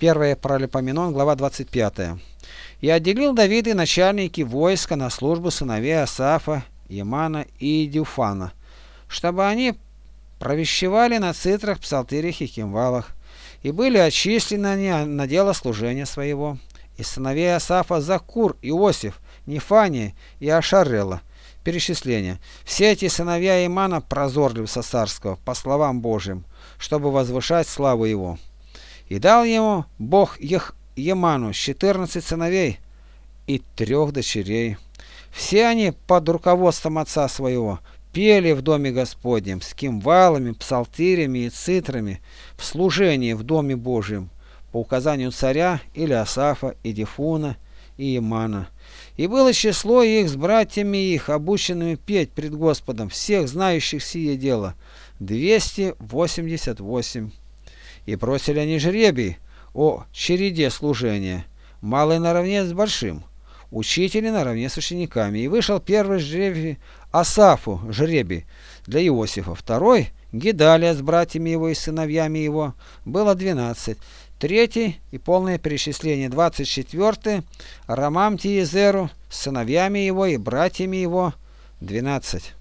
1 Паралипоменон, глава 25. «И отделил Давид и начальники войска на службу сыновей Асафа, Емана и Идюфана, чтобы они провещевали на цитрах, псалтырях и кимвалах, и были отчислены они на дело служения своего. Из сыновей Асафа Закур, Иосиф, Нефания и Ашарела». Перечисление. Все эти сыновья Имана прозорливца царского, по словам Божьим, чтобы возвышать славу его. И дал ему Бог Еману 14 сыновей и 3 дочерей. Все они под руководством отца своего пели в доме Господнем с кимвалами, псалтирями и цитрами в служении в доме Божьем по указанию царя или Асафа, Идифуна и Емана. И было число их с братьями их, обученными петь пред Господом, всех знающих сие дело, 288. И бросили они жребий о череде служения, малый наравне с большим, учители наравне с учениками. И вышел первый жребий Асафу, жребий для Иосифа, второй Гидалия с братьями его и сыновьями его, было 12. Третий и полное перечисление 24 Рамамтиезеру с сыновьями его и братьями его 12.